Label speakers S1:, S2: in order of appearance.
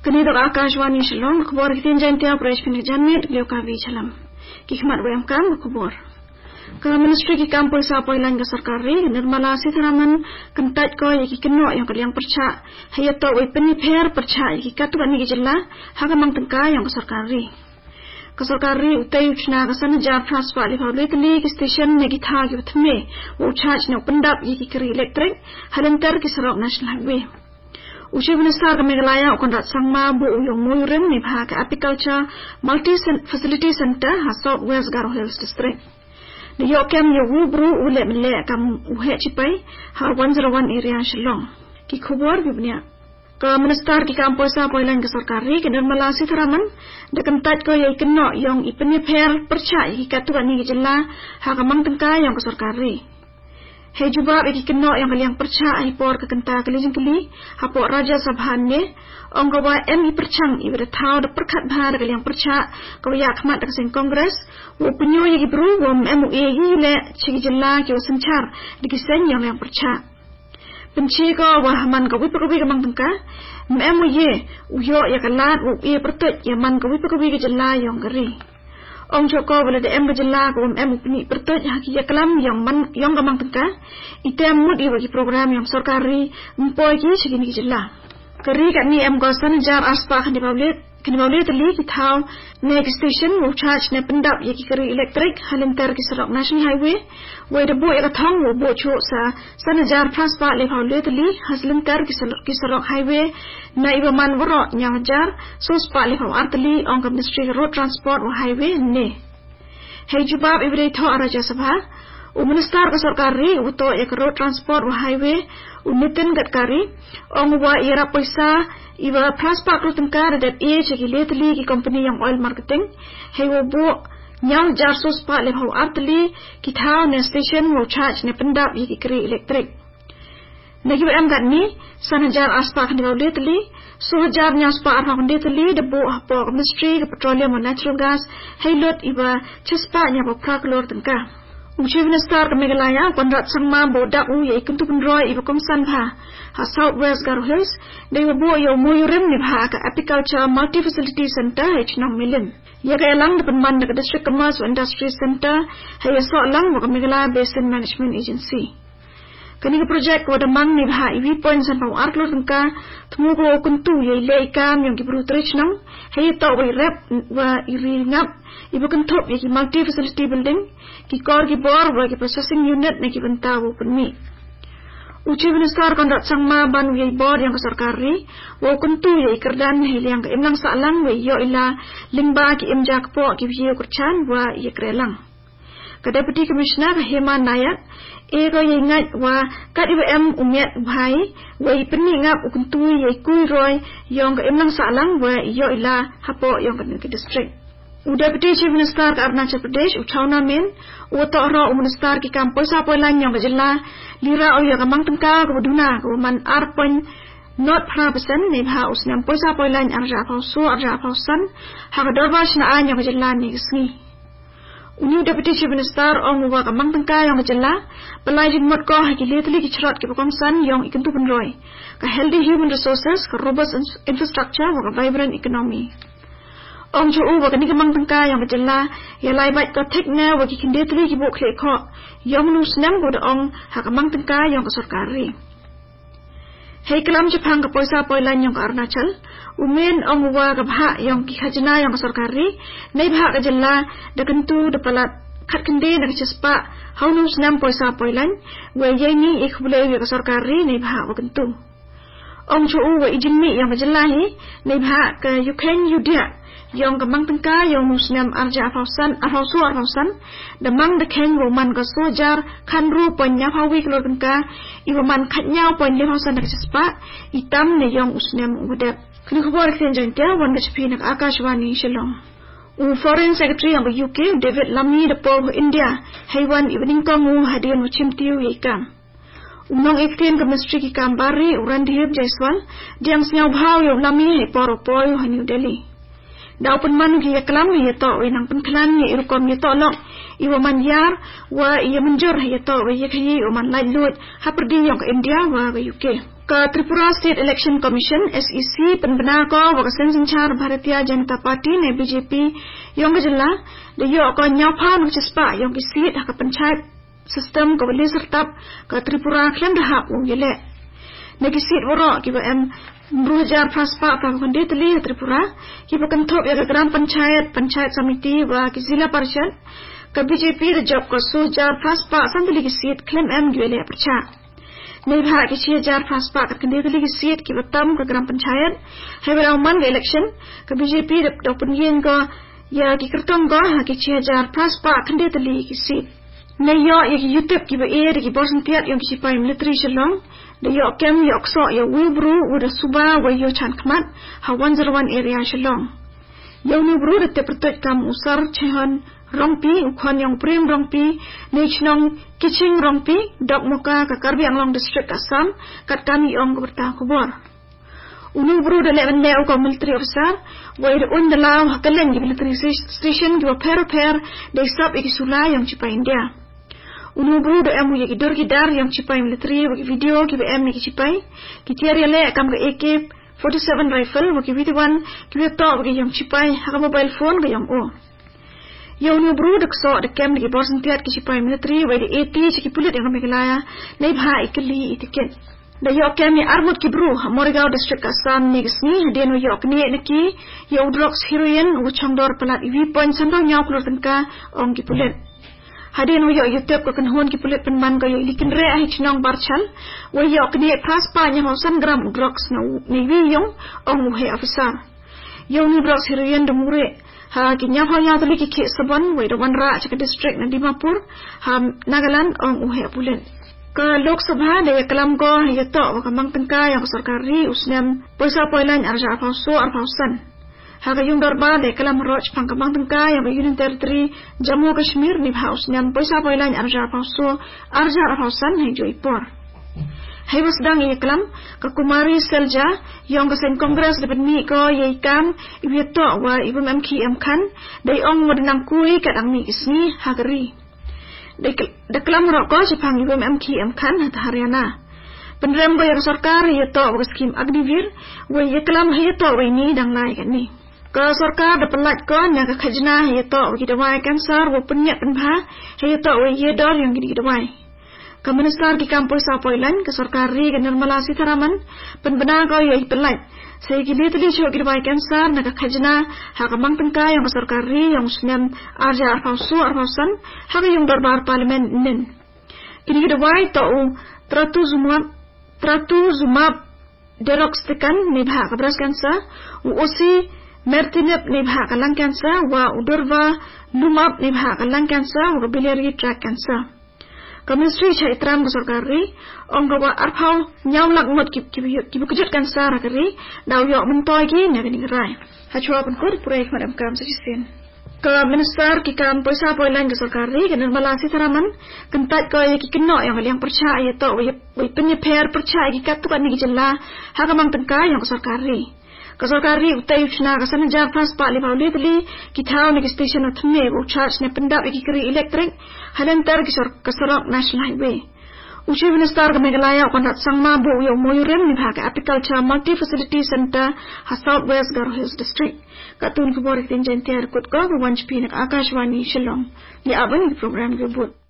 S1: Kini dok Akashwani Shalom kubor kitin jantia operation pinjamin leukavi chalam. Kikmat wayam kam kubor. Ke ministry ki kampul sa poilan ke sarkari Nirmala Sitharaman kentat ko yaki keno yang kaliang perca hayato we peniper perca yaki katuan ni jilla hagamang tengka yang ke sarkari. Ke sarkari utai uchna ke sana jar transfer li publicly station ne githa ki uthme wo charge ne pendap yaki keri elektrik halantar ki sarok national highway. Uji Minister ke Meghalaya ukondrat sangma bu uyong muyurim ni bha ke Apiculture Multi Facility Center ha South West Garo Hills District. Di yokem yo bru ule mele kam uhe chipai ha 101 area Shillong. Ki khubor bibnia. Ke Minister ki kampus sa poilan ke sarkari ke Nirmala Sitharaman de kentat ko yai keno yong ipeni per perca ki katuan ni jilla ha kamang tengka yong ke sarkari. Hei jubab iki keno yang kaliang perca ai por ke kenta kelijing keli hapok Raja Sabhan ne ong gawa MI percang i bertau de perkat bha de kaliang perca ko ya khmat de sing Congress wo penyo yagi bru wo MUA yi le chi jilla ki wasanchar de kisen yang perca penci ko wa man ko wi perbi kamang tengka MUA uyo ya kalat wo e pertut ya man ko wi perbi ke jilla yang geri. Ong Joko boleh de jela ko puni pertut haki ya kelam yang man yang gamang tengka item mud bagi program yang sarkari empoi ki segini jela keri kat ni gosan jar aspa kan dibawli teli ki thau next station wo charge ne pendap ya ki keri elektrik halintar ki sarok national highway we de bo ya thong wo bo chu sa sana jar transfer le bawli teli haslintar ki sarok highway na iba man woro nyang jar so spa le haw artli ong ministry road transport wo highway ne hei jubab ibre tho Raja Sabha Minister ke sarkari uto ek road transport wo highway Nitin Gadkari ong wa ira paisa iba transpark ru tengkar dat e cheki letli ki company yang oil marketing hei wo bo nyang jar so spa le haw artli ki thau ne station wo charge ne pendap yi ki kri elektrik nagi am gat ni sanajar aspa kan dibaw letli so jar nya spa ar hon letli de bo po ministry ke petroleum and natural gas hei lot iba chespa nya bo prak lor tengka Uji Minister ke Meghalaya konrat sangma bodak u yai kentu penroi iba komsan bha ha South West Garo Hills de bo yo muyurim ni bha ka Apiculture Multi Facility Center h9 million ya ka lang de penman de District Commerce and Industry Center ha ya so lang wa Meghalaya Basin Management Agency kani ke project ko damang ni bha iwi point san pau arklor tengka thmu ko kuntu yai le ikam yang ki bru trich nang ha ya to we rep wa iri ngap ibu kentup yaki multi facility building ki kor ki bor wa ki processing unit ne ki benta wo penmi uji Minister kondat sangma ban yai bor yang ke sarkari wo kuntu yai kerdan hilang ke imlang salang we yo ila lingba ki imja po ki biyo kurchan wa ye krelang ke Deputy Commissioner Heman Nayak ego yai ngat wa kat IBM umiat bhai wa penni ngap kuntu yai kui roy yang ke imlang salang wa yo ila hapo yang ke district Deputy Chief Minister ke Arunachal Pradesh Uchawna Min uto ro Minister ki kampus sa poilan yang jilla lira o ya kamang tengka ko duna ko man arpon not prapasan ni bha usnam poisa poilan arja pausu arja pausan ha ka dorba shna anya ko jilla ni gisni Uni Deputy Chief Minister ong wa kamang tengka yang jilla pelai jimot ko ha ki letli ki chrat ki pokongsan yang ikentu penroi ka healthy human resources ka robust infrastructure wa ka vibrant economy Ong chu wa kani kamang tengka yang jilla ya lai bai ka thekna wa ki kindetli ki bok khle kho yong nu snam go de ong ha kamang tengka yang ka sarkari hei kelam Jepang ka poisa poilan yang ka Arunachal umen ong wa ka bha yang ki khajna yang ka sarkari nei bha ka jilla de kentu de palat khat kinde de chespa how nu snam poisa poilan wa ye ni ikhbule ka sarkari nei bha wa kentu ong chu wa ijinmi yang jilla hi nei bha ka Ukraine yudia yang kamang tengka yang muslim arja afausan demang de keng roman ka sojar kan ru ponya hawi klo tengka iwaman khatnya pon le hausan de spa itam ne yang muslim udep kli khobor khen jantia wan de chpi nak Akashwani Shillong Foreign Secretary of UK David Lammy de Paul India Haiwan evening kongu hadian chimtiu yekam Unong iktim ke ministry ki kambari uran dihib Jaiswal diang snyau bhau yo Lammy he poro poi ha New Delhi Daw penman ki yaklam ya to inang penklan ya irukom ya to lok iwa man yar wa iya menjur ya to wa yakhi uman lai lut ha perdi yang ke India wa ke UK Ka Tripura State Election Commission SEC penbenar ko wakasen sanchar Bharatiya Janata Party ne BJP yang kejala de yo ko nyapa no cespa yang kisit ka panchayat sistem ko beli sertap ka Tripura klem dah u yele ne kisit woro ki ba em Brujar Praspa pa konde tli Tripura ki ba kanthop ya gram panchayat samiti wa ki zila parishad ka BJP de job ko Sujar Praspa sandali kisit klem em yele percha Nebha ki jar Praspa ka kandidali ki seat ki batam ka gram panchayat hai bala man election ka BJP da punyen ko ya ki kertong ko ha ki jar Praspa kandidali ki seat ne yo ya ki YouTube ki ba ki borsan tiat yang ki pai military shalong da yo kem yo so yo wibru uda suba wa yo chan kmat ha 101 area shalong yo ni bru da te pertot kam usar chehan Rongpi ukon yang prim rongpi nechnong kiching rongpi dok muka ka Karbi Anglong district Assam kat kami ong bertah kubor unu bru da le ko military officer wa ida undalaw hakalan gi military station gi per de stop iki sula yang cipa India unu bru da emu gi dor gi dar yang cipa military wa video gi em ni cipai ki tiari le kam ga AK 47 rifle wa gi video one gi to gi yang cipai ha mobile phone ga yang o Yo ni bru dak so dak kem di borsan tiat ki sipai military wa di AT ki pulit yang megalaya nei bha ikli itiket da yo kem ni armut ki bru Morigao district Assam ni gisni den yo kni neki yo drugs heroin u changdor palat iwi point sandong nyaw klur tangka ong ki pulit hadin yo youtube ko kan hon ki pulit penman ko yo likin re ai chnong barchal wa yo kni Praspa nya 100 gram drugs ni wi yong ong he officer yo ni drugs heroin de mure ha kinya phanya tali ki ke saban we wan ra chaka district na Dimapur ha Nagaland ong uhe pulen ka Lok Sabha de kalam ko yato wa kamang tangka yang sarkari usnam poisa poilan arja phauso arphausan ha ka yung darba de kalam roj phang kamang tangka yang union territory Jammu Kashmir ni usnam poisa poilan arja phauso arja arphausan hai Joipur Hai sedang iklam ka Kumari Selja yang kesen kongres dapat mi ko yaikam ibieto wa ibu memki amkan dai ong wadanang kui kadang mi isni hagari dai klam roko sepang ibu memki amkan hat Haryana penrem bayar sarkar yato wa skim Agnivir wa yaklam yato wa ni dang lai kan ni ka sarkar da pelat ko na ka khajna yato wa kidawai kansar wa punya penbha yato wa yedor yang kidawai Keministar di kampus Sapoilan ke Sarkari ke Nirmala Sitharaman penbenar ko yo ipelat saya gili tadi syok kirbai kansar naga khajna ha kamang tengka yang ke Sarkari yang usnam arja arfausan ha yung darbar parlimen nin kini kidawai to tratu zumab derox tekan nibha kabras kansa usi mertinep nibha kalang kansa wa udurva lumab nibha kalang kansa wa biliary tract kansa Ministry cha itram ko sarkari ong gawa arphau nyawlak mot ki bukjat kan sara kari daw yo mentoy ki na gani rai ha chwa pun kur pure madam kam sa sin ka minister ki kam poisa poilan ko sarkari kan Nirmala Sitharaman kentat ko ki kinno yang haliang percaya to wi penyeper percaya ki katukan ni jella ha kamang tengka yang ko sarkari Kasarkari utai uchna kasana jar Praspa li pauli tli ki thau ni station athme u charge ne pendap ki kri electric halentar ki kasarok national highway uchi minister ka Meghalaya kondat sangma bu yo moyurem ni bhaga agriculture multi facility center ha southwest Garo Hills district katun ko bor tin jentiar kut ko wanch pinak Akashwani Shillong ni aban program ke but